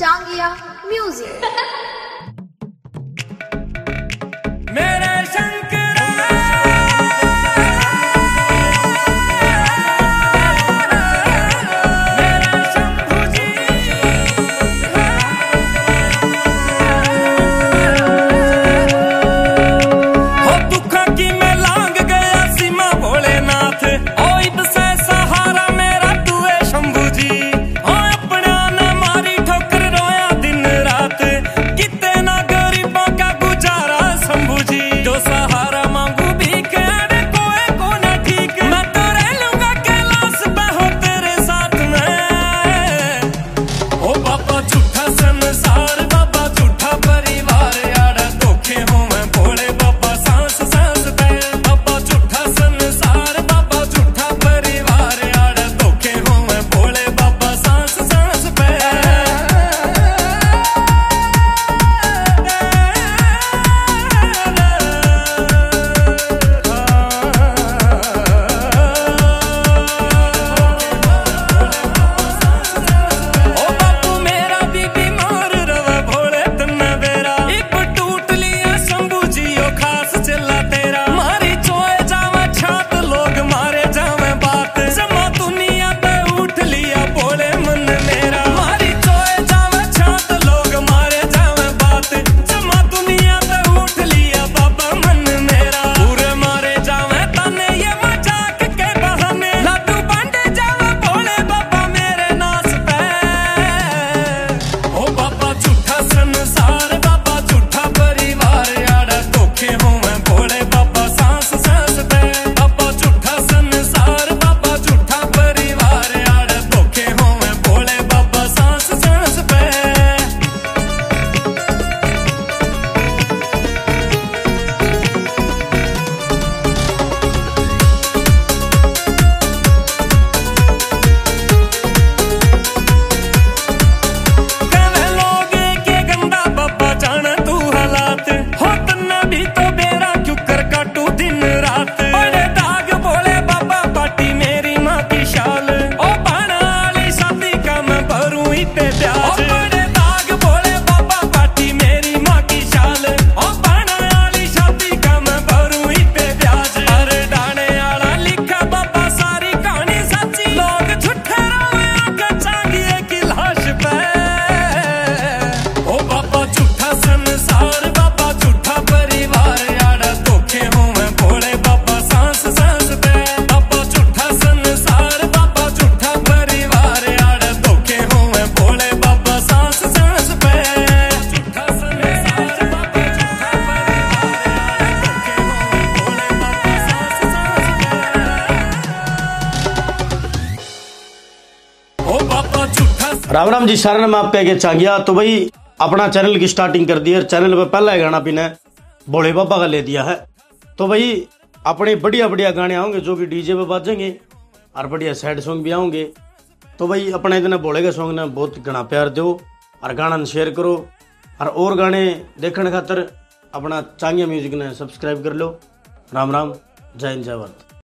चांगिया music. मेरे शंकर राम राम जी सारे में आप कह के चांगिया। तो भाई अपना चैनल की स्टार्टिंग कर दी है। चैनल पे पहला गाना पीना भोले बाबा का ले दिया है। तो भाई अपने बढ़िया बढ़िया गाने आएंगे जो कि डीजे पे बाजेंगे और बढ़िया सैड सॉन्ग भी आएंगे। तो भाई अपना इतने भोले के सॉन्ग ने बहुत घना प्यार दो और गाना शेयर करो और गाने देखने खातर अपना चांगिया म्यूजिक ने सब्सक्राइब कर लो। राम राम, जय हिंद, जय भारत।